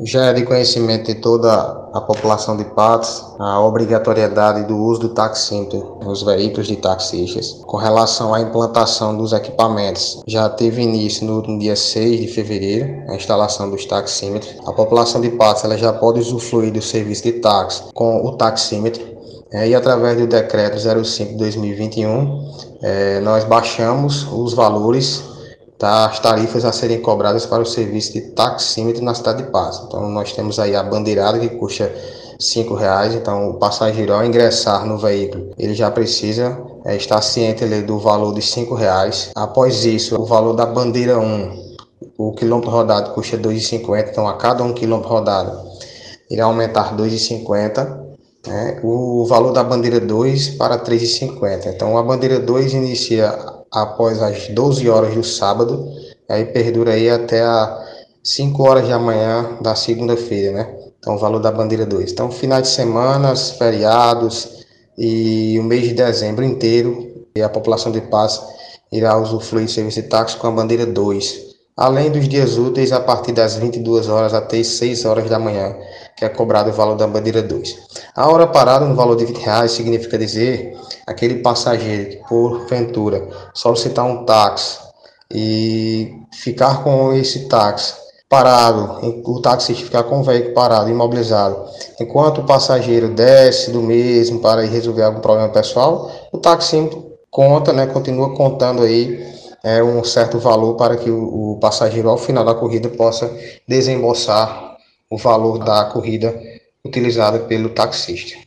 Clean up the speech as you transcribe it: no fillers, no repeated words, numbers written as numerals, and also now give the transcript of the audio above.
Já é de conhecimento de toda a população de Patos a obrigatoriedade do uso do taxímetro nos veículos de taxistas. Com relação à implantação dos equipamentos, já teve início no dia 6 de fevereiro a instalação dos taxímetros. A população de Patos ela já pode usufruir do serviço de táxi com o taxímetro. E através do decreto 05/2021, nós baixamos os valores das tarifas a serem cobradas para o serviço de taxímetro na cidade de Patos. Então, nós temos aí a bandeirada que custa R$ 5. Então, o passageiro, ao ingressar no veículo, ele já precisa estar ciente do valor de R$ 5. Após isso, o valor da bandeira 1, o quilômetro rodado custa R$ 2,50. Então, a cada 1 quilômetro rodado, irá aumentar R$ 2,50. O valor da bandeira 2 para R$ 3,50. Então, a bandeira 2 inicia após as 12 horas do sábado, aí perdura aí até às 5 horas da manhã da segunda-feira, né? Então, o valor da bandeira 2. Então, finais de semana, feriados e o mês de dezembro inteiro, e a população de Patos irá usufruir do serviço de táxi com a bandeira 2. Além dos dias úteis, a partir das 22 horas até as 6 horas da manhã, que é cobrado o valor da bandeira 2. A hora parada no valor de R$ 20 significa dizer aquele passageiro que, porventura, solicitar um táxi e ficar com esse táxi parado, o taxista ficar com o veículo parado, imobilizado, enquanto o passageiro desce do mesmo para ir resolver algum problema pessoal, o taxímetro conta, né, continua contando aí um certo valor para que o passageiro, ao final da corrida, possa desembolsar o valor da corrida utilizada pelo taxista.